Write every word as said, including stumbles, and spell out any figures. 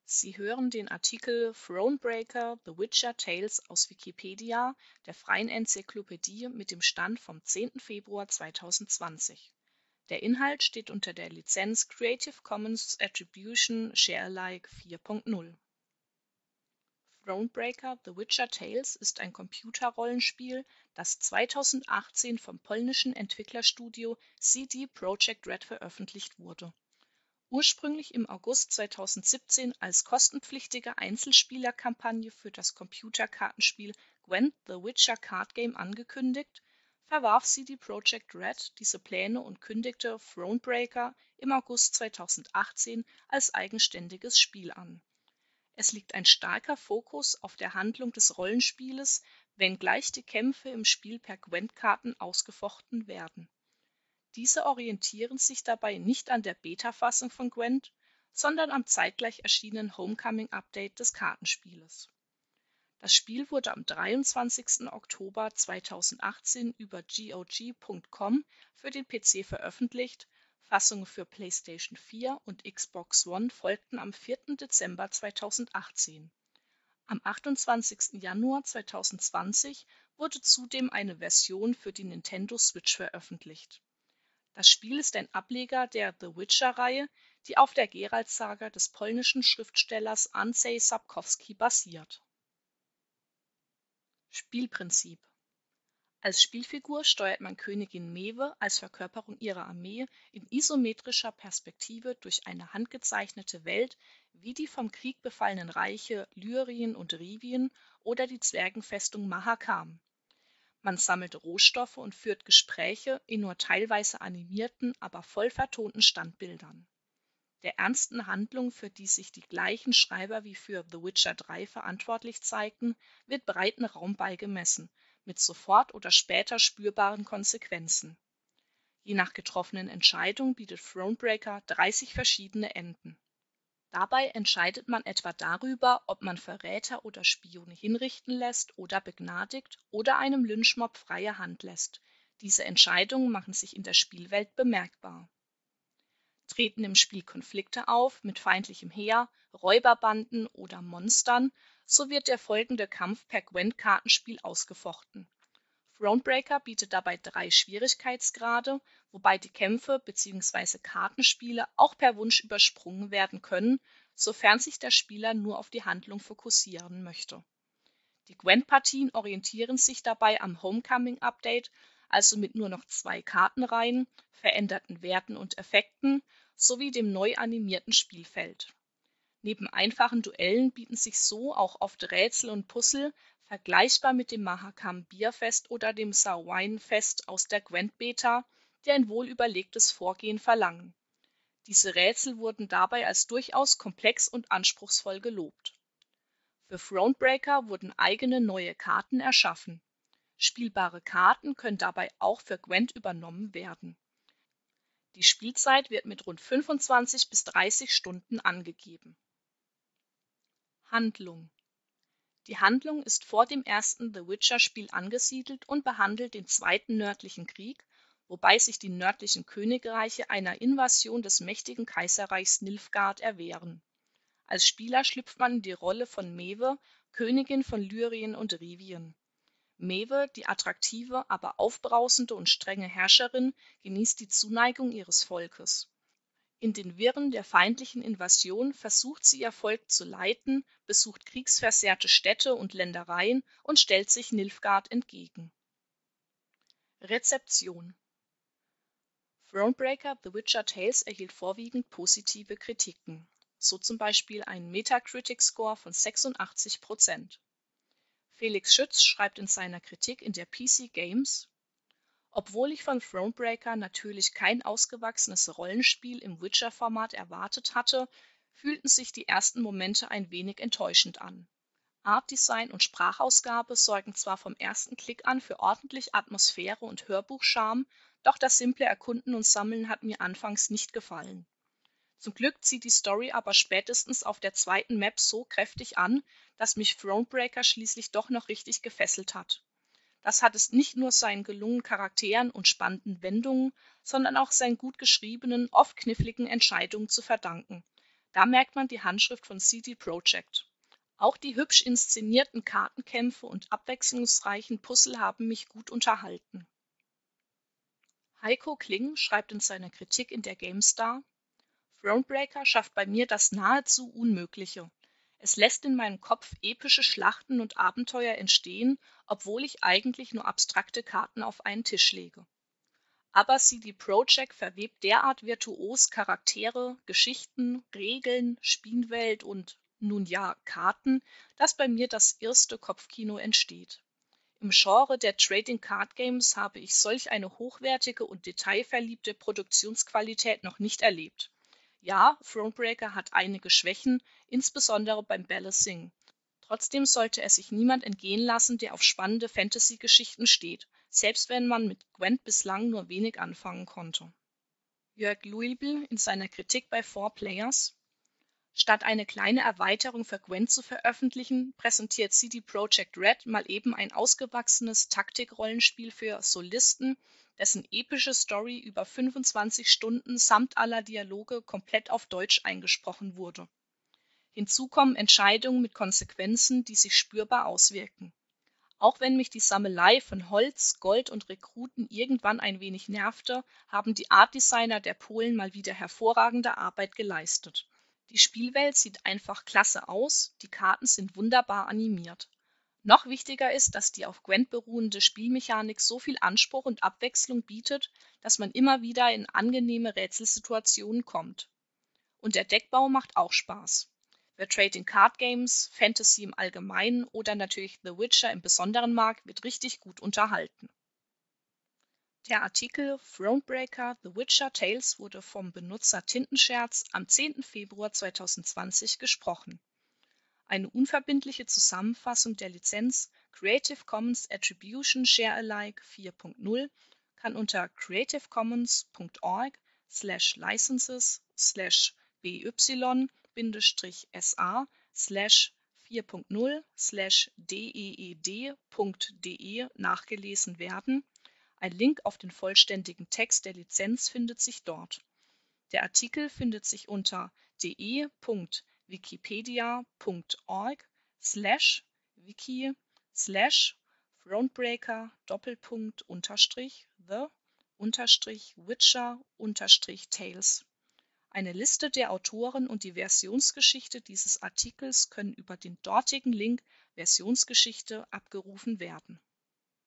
Sie hören den Artikel Thronebreaker: The Witcher Tales, aus Wikipedia, der freien Enzyklopädie. Mit dem Stand vom zehnten Februar zweitausendzwanzig. Der Inhalt steht unter der Lizenz Creative Commons Attribution Share Alike vier Punkt null. Thronebreaker: The Witcher Tales ist ein Computerrollenspiel, das zweitausendachtzehn vom polnischen Entwicklerstudio C D Projekt Red veröffentlicht wurde. Ursprünglich im August zweitausendsiebzehn als kostenpflichtige Einzelspielerkampagne für das Computerkartenspiel Gwent: The Witcher Card Game angekündigt, verwarf C D Projekt Red diese Pläne und kündigte Thronebreaker im August zweitausendachtzehn als eigenständiges Spiel an. Es liegt ein starker Fokus auf der Handlung des Rollenspieles, wenngleich die Kämpfe im Spiel per Gwent-Karten ausgefochten werden. Diese orientieren sich dabei nicht an der Beta-Fassung von Gwent, sondern am zeitgleich erschienenen Homecoming-Update des Kartenspieles. Das Spiel wurde am dreiundzwanzigsten Oktober zweitausendachtzehn über G O G Punkt com für den P C veröffentlicht, Fassungen für PlayStation vier und Xbox One folgten am vierten Dezember zweitausendachtzehn. Am achtundzwanzigsten Januar zweitausendzwanzig wurde zudem eine Version für die Nintendo Switch veröffentlicht. Das Spiel ist ein Ableger der The-Witcher-Reihe, die auf der Geralt-Saga des polnischen Schriftstellers Andrzej Sapkowski basiert. Spielprinzip: Als Spielfigur steuert man Königin Mewe als Verkörperung ihrer Armee in isometrischer Perspektive durch eine handgezeichnete Welt wie die vom Krieg befallenen Reiche Lyrien und Rivien oder die Zwergenfestung Mahakam. Man sammelt Rohstoffe und führt Gespräche in nur teilweise animierten, aber voll vertonten Standbildern. Der ernsten Handlung, für die sich die gleichen Schreiber wie für The Witcher drei verantwortlich zeigten, wird breiten Raum beigemessen, mit sofort oder später spürbaren Konsequenzen. Je nach getroffenen Entscheidung bietet Thronebreaker dreißig verschiedene Enden. Dabei entscheidet man etwa darüber, ob man Verräter oder Spione hinrichten lässt oder begnadigt oder einem Lynchmob freie Hand lässt. Diese Entscheidungen machen sich in der Spielwelt bemerkbar. Treten im Spiel Konflikte auf mit feindlichem Heer, Räuberbanden oder Monstern, so wird der folgende Kampf per Gwent-Kartenspiel ausgefochten. Thronebreaker bietet dabei drei Schwierigkeitsgrade, wobei die Kämpfe bzw. Kartenspiele auch per Wunsch übersprungen werden können, sofern sich der Spieler nur auf die Handlung fokussieren möchte. Die Gwent-Partien orientieren sich dabei am Homecoming-Update, also mit nur noch zwei Kartenreihen, veränderten Werten und Effekten sowie dem neu animierten Spielfeld. Neben einfachen Duellen bieten sich so auch oft Rätsel und Puzzle, vergleichbar mit dem Mahakam Bierfest oder dem Samhain-Fest aus der Gwent-Beta, die ein wohlüberlegtes Vorgehen verlangen. Diese Rätsel wurden dabei als durchaus komplex und anspruchsvoll gelobt. Für Thronebreaker wurden eigene neue Karten erschaffen. Spielbare Karten können dabei auch für Gwent übernommen werden. Die Spielzeit wird mit rund fünfundzwanzig bis dreißig Stunden angegeben. Handlung: Die Handlung ist vor dem ersten The Witcher-Spiel angesiedelt und behandelt den Zweiten Nördlichen Krieg, wobei sich die nördlichen Königreiche einer Invasion des mächtigen Kaiserreichs Nilfgaard erwehren. Als Spieler schlüpft man in die Rolle von Mewe, Königin von Lyrien und Rivien. Mewe, die attraktive, aber aufbrausende und strenge Herrscherin, genießt die Zuneigung ihres Volkes. In den Wirren der feindlichen Invasion versucht sie ihr Volk zu leiten, besucht kriegsversehrte Städte und Ländereien und stellt sich Nilfgaard entgegen. Rezeption: Thronebreaker: The Witcher Tales erhielt vorwiegend positive Kritiken, so zum Beispiel einen Metacritic-Score von sechsundachtzig Prozent. Felix Schütz schreibt in seiner Kritik in der P C Games: Obwohl ich von Thronebreaker natürlich kein ausgewachsenes Rollenspiel im Witcher-Format erwartet hatte, fühlten sich die ersten Momente ein wenig enttäuschend an. Artdesign und Sprachausgabe sorgen zwar vom ersten Klick an für ordentlich Atmosphäre und Hörbuchcharme, doch das simple Erkunden und Sammeln hat mir anfangs nicht gefallen. Zum Glück zieht die Story aber spätestens auf der zweiten Map so kräftig an, dass mich Thronebreaker schließlich doch noch richtig gefesselt hat. Das hat es nicht nur seinen gelungenen Charakteren und spannenden Wendungen, sondern auch seinen gut geschriebenen, oft kniffligen Entscheidungen zu verdanken. Da merkt man die Handschrift von C D Projekt. Auch die hübsch inszenierten Kartenkämpfe und abwechslungsreichen Puzzle haben mich gut unterhalten. Heiko Kling schreibt in seiner Kritik in der GameStar: Thronebreaker schafft bei mir das nahezu Unmögliche. Es lässt in meinem Kopf epische Schlachten und Abenteuer entstehen, obwohl ich eigentlich nur abstrakte Karten auf einen Tisch lege. Aber C D Projekt verwebt derart virtuos Charaktere, Geschichten, Regeln, Spielwelt und, nun ja, Karten, dass bei mir das erste Kopfkino entsteht. Im Genre der Trading Card Games habe ich solch eine hochwertige und detailverliebte Produktionsqualität noch nicht erlebt. Ja, Thronebreaker hat einige Schwächen, insbesondere beim Balancing. Trotzdem sollte es sich niemand entgehen lassen, der auf spannende Fantasy-Geschichten steht, selbst wenn man mit Gwent bislang nur wenig anfangen konnte. Jörg Luibel in seiner Kritik bei four Players: Statt eine kleine Erweiterung für Gwent zu veröffentlichen, präsentiert C D Projekt Red mal eben ein ausgewachsenes Taktikrollenspiel für Solisten, dessen epische Story über fünfundzwanzig Stunden samt aller Dialoge komplett auf Deutsch eingesprochen wurde. Hinzu kommen Entscheidungen mit Konsequenzen, die sich spürbar auswirken. Auch wenn mich die Sammelei von Holz, Gold und Rekruten irgendwann ein wenig nervte, haben die Artdesigner der Polen mal wieder hervorragende Arbeit geleistet. Die Spielwelt sieht einfach klasse aus, die Karten sind wunderbar animiert. Noch wichtiger ist, dass die auf Gwent beruhende Spielmechanik so viel Anspruch und Abwechslung bietet, dass man immer wieder in angenehme Rätselsituationen kommt. Und der Deckbau macht auch Spaß. Wer Trading Card Games, Fantasy im Allgemeinen oder natürlich The Witcher im Besonderen mag, wird richtig gut unterhalten. Der Artikel Thronebreaker: The Witcher Tales wurde vom Benutzer Tintenscherz am zehnten Februar zweitausendzwanzig gesprochen. Eine unverbindliche Zusammenfassung der Lizenz Creative Commons Attribution Share Alike vier Punkt null kann unter creativecommons punkt org slash licenses slash by S A slash vier Punkt null slash deed Punkt de nachgelesen werden. Ein Link auf den vollständigen Text der Lizenz findet sich dort. Der Artikel findet sich unter de Punkt wikipedia Punkt org slash wiki slash Thronebreaker Doppelpunkt unterstrich the unterstrich Witcher unterstrich Tales. Eine Liste der Autoren und die Versionsgeschichte dieses Artikels können über den dortigen Link Versionsgeschichte abgerufen werden.